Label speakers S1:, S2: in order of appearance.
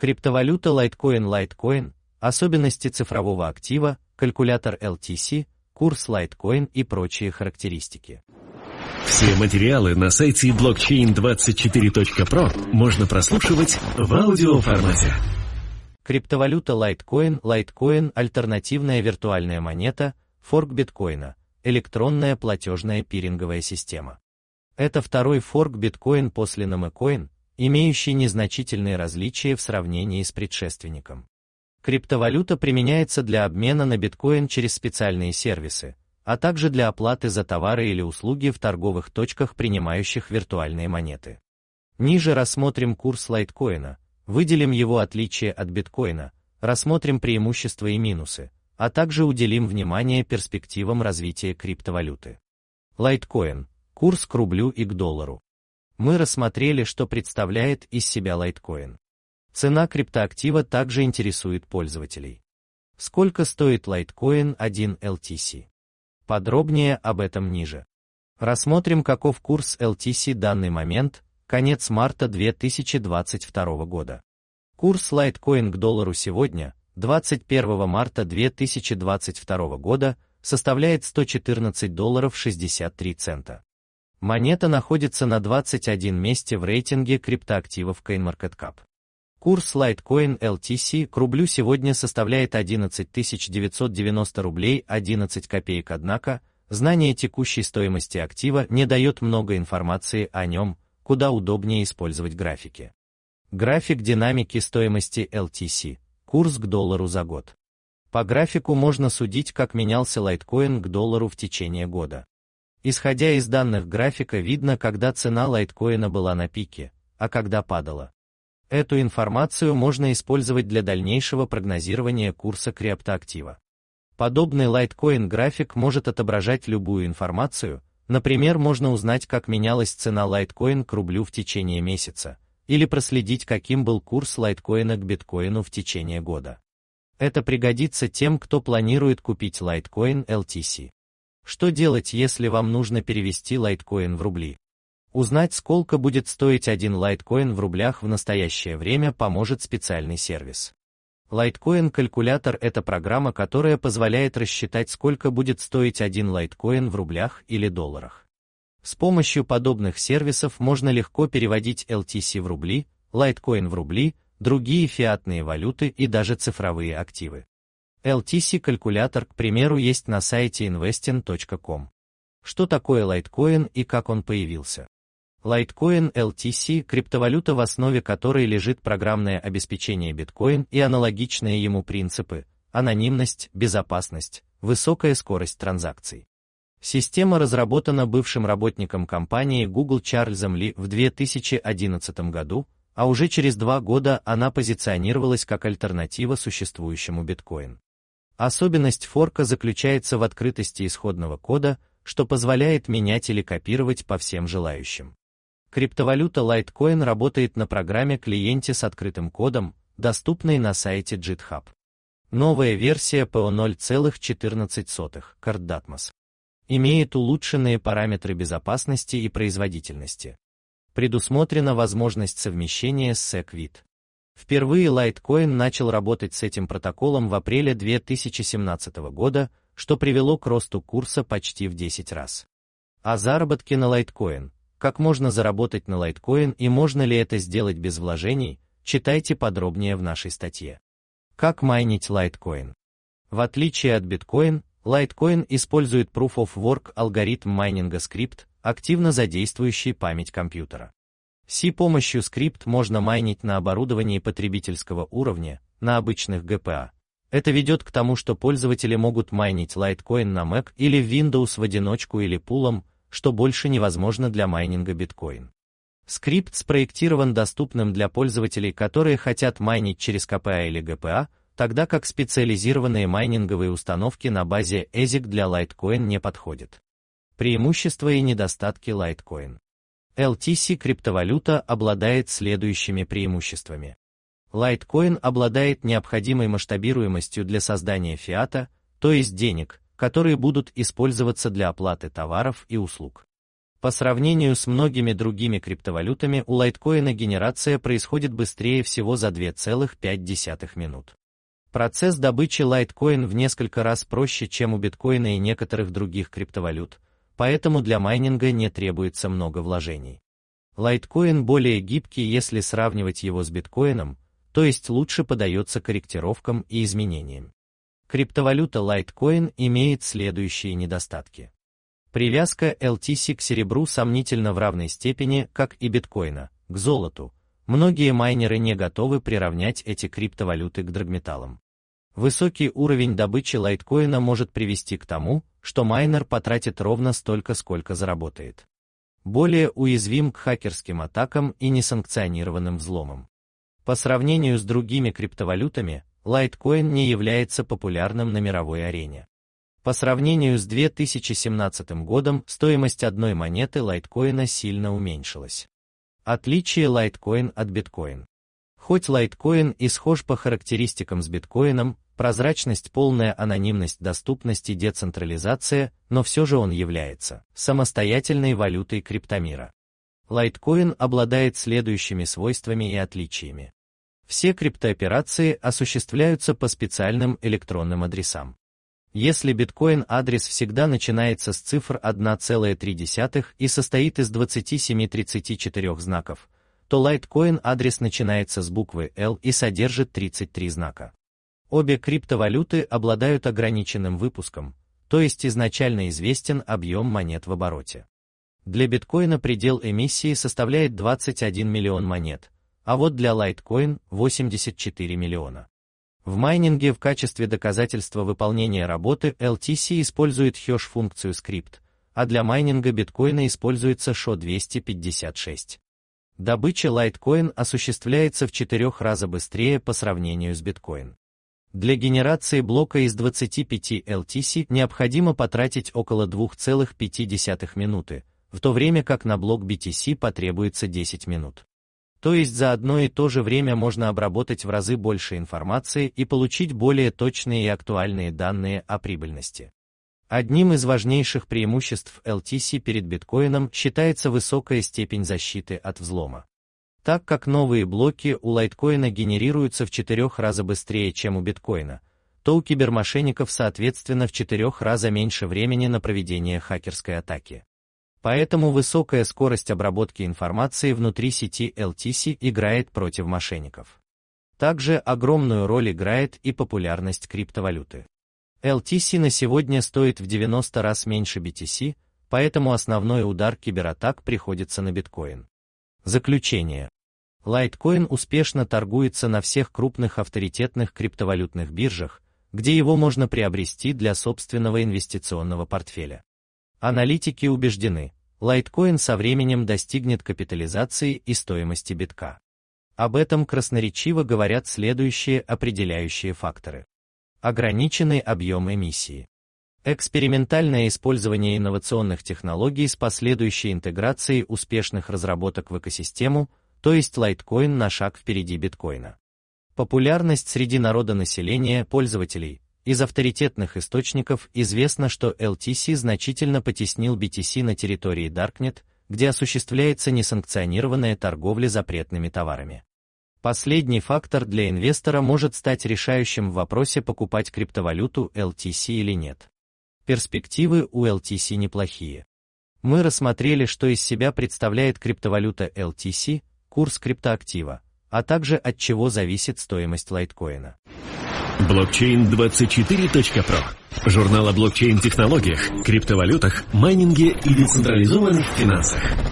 S1: Криптовалюта Litecoin, особенности цифрового актива, калькулятор LTC, курс Litecoin и прочие характеристики.
S2: Все материалы на сайте blockchain24.pro можно прослушивать в аудиоформате.
S1: Криптовалюта Litecoin – альтернативная виртуальная монета, форк биткоина, электронная платежная пиринговая система. Это второй форк биткоин после Namecoin, имеющий незначительные различия в сравнении с предшественником. Криптовалюта применяется для обмена на биткоин через специальные сервисы, а также для оплаты за товары или услуги в торговых точках, принимающих виртуальные монеты. Ниже рассмотрим курс Litecoin, выделим его отличия от биткоина, рассмотрим преимущества и минусы, а также уделим внимание перспективам развития криптовалюты. Litecoin – курс к рублю и к доллару. Мы рассмотрели, что представляет из себя Litecoin. Цена криптоактива также интересует пользователей. Сколько стоит Litecoin 1 LTC? Подробнее об этом ниже. Рассмотрим, каков курс LTC данный момент, конец марта 2022 года. Курс Litecoin к доллару сегодня, 21 марта 2022 года, составляет $114.63. Монета находится на 21 месте в рейтинге криптоактивов CoinMarketCap. Курс Litecoin LTC к рублю сегодня составляет 11 990 рублей 11 копеек, однако, знание текущей стоимости актива не дает много информации о нем, куда удобнее использовать графики. График динамики стоимости LTC, курс к доллару за год. По графику можно судить, как менялся Litecoin к доллару в течение года. Исходя из данных графика, видно, когда цена Litecoin была на пике, а когда падала. Эту информацию можно использовать для дальнейшего прогнозирования курса криптоактива. Подобный Litecoin график может отображать любую информацию, например, можно узнать, как менялась цена Litecoin к рублю в течение месяца, или проследить, каким был курс Litecoin к биткоину в течение года. Это пригодится тем, кто планирует купить Litecoin LTC. Что делать, если вам нужно перевести Litecoin в рубли? Узнать, сколько будет стоить один Litecoin в рублях в настоящее время, поможет специальный сервис. Litecoin калькулятор – это программа, которая позволяет рассчитать, сколько будет стоить один Litecoin в рублях или долларах. С помощью подобных сервисов можно легко переводить LTC в рубли, Litecoin в рубли, другие фиатные валюты и даже цифровые активы. LTC-калькулятор, к примеру, есть на сайте investing.com. Что такое Litecoin и как он появился? Litecoin LTC – криптовалюта, в основе которой лежит программное обеспечение биткоин и аналогичные ему принципы: анонимность, безопасность, высокая скорость транзакций. Система разработана бывшим работником компании Google Чарльзом Ли в 2011 году, а уже через 2 года она позиционировалась как альтернатива существующему биткоин. Особенность форка заключается в открытости исходного кода, что позволяет менять или копировать по всем желающим. Криптовалюта Litecoin работает на программе-клиенте с открытым кодом, доступной на сайте GitHub. Новая версия PO 0.14 CardDatmos имеет улучшенные параметры безопасности и производительности. Предусмотрена возможность совмещения с SegWit. Впервые Litecoin начал работать с этим протоколом в апреле 2017 года, что привело к росту курса почти в 10 раз. О заработке на Litecoin. Как можно заработать на Litecoin и можно ли это сделать без вложений, читайте подробнее в нашей статье. Как майнить Litecoin? В отличие от биткоин, Litecoin использует Proof of Work алгоритм майнинга скрипт, активно задействующий память компьютера. С помощью скрипт можно майнить на оборудовании потребительского уровня, на обычных GPA. Это ведет к тому, что пользователи могут майнить Litecoin на Mac или Windows в одиночку или пулом, что больше невозможно для майнинга биткоин. Скрипт спроектирован доступным для пользователей, которые хотят майнить через KPA или GPA, тогда как специализированные майнинговые установки на базе ASIC для Litecoin не подходят. Преимущества и недостатки Litecoin. LTC криптовалюта обладает следующими преимуществами. Litecoin обладает необходимой масштабируемостью для создания фиата, то есть денег, которые будут использоваться для оплаты товаров и услуг. По сравнению с многими другими криптовалютами у лайткоина генерация происходит быстрее всего за 2,5 минут. Процесс добычи лайткоин в несколько раз проще, чем у биткоина и некоторых других криптовалют, поэтому для майнинга не требуется много вложений. Лайткоин более гибкий, если сравнивать его с биткоином, то есть лучше поддается корректировкам и изменениям. Криптовалюта Litecoin имеет следующие недостатки. Привязка LTC к серебру сомнительна в равной степени, как и биткоина, к золоту. Многие майнеры не готовы приравнять эти криптовалюты к драгметаллам. Высокий уровень добычи лайткоина может привести к тому, что майнер потратит ровно столько, сколько заработает. Более уязвим к хакерским атакам и несанкционированным взломам. По сравнению с другими криптовалютами, Litecoin не является популярным на мировой арене. По сравнению с 2017 годом стоимость одной монеты Litecoin сильно уменьшилась. Отличие Litecoin от биткоин. Хоть Litecoin и схож по характеристикам с биткоином, прозрачность, полная анонимность, доступность и децентрализация, но все же он является самостоятельной валютой криптомира. Litecoin обладает следующими свойствами и отличиями. Все криптооперации осуществляются по специальным электронным адресам. Если биткоин-адрес всегда начинается с цифр 1,3 и состоит из 27-34 знаков, то Litecoin-адрес начинается с буквы L и содержит 33 знака. Обе криптовалюты обладают ограниченным выпуском, то есть изначально известен объем монет в обороте. Для биткоина предел эмиссии составляет 21 миллион монет, а вот для Litecoin – 84 миллиона. В майнинге в качестве доказательства выполнения работы LTC использует хэш-функцию скрипт, а для майнинга биткоина используется SHA-256. Добыча Litecoin осуществляется в 4 раза быстрее по сравнению с биткоин. Для генерации блока из 25 LTC необходимо потратить около 2,5 минуты, в то время как на блок BTC потребуется 10 минут. То есть за одно и то же время можно обработать в разы больше информации и получить более точные и актуальные данные о прибыльности. Одним из важнейших преимуществ LTC перед биткоином считается высокая степень защиты от взлома. Так как новые блоки у Litecoin генерируются в 4 раза быстрее, чем у биткоина, то у кибермошенников соответственно в 4 раза меньше времени на проведение хакерской атаки. Поэтому высокая скорость обработки информации внутри сети LTC играет против мошенников. Также огромную роль играет и популярность криптовалюты. LTC на сегодня стоит в 90 раз меньше BTC, поэтому основной удар кибератак приходится на биткоин. Заключение. Litecoin успешно торгуется на всех крупных авторитетных криптовалютных биржах, где его можно приобрести для собственного инвестиционного портфеля. Аналитики убеждены, Litecoin со временем достигнет капитализации и стоимости битка. Об этом красноречиво говорят следующие определяющие факторы. Ограниченный объем эмиссии. Экспериментальное использование инновационных технологий с последующей интеграцией успешных разработок в экосистему, то есть Litecoin на шаг впереди биткоина. Популярность среди народонаселения, пользователей. Из авторитетных источников известно, что LTC значительно потеснил BTC на территории Darknet, где осуществляется несанкционированная торговля запретными товарами. Последний фактор для инвестора может стать решающим в вопросе, покупать криптовалюту LTC или нет. Перспективы у LTC неплохие. Мы рассмотрели, что из себя представляет криптовалюта LTC, курс криптоактива, а также от чего зависит стоимость лайткоина.
S2: Blockchain24.pro. Журнал о блокчейн-технологиях, криптовалютах, майнинге и децентрализованных финансах.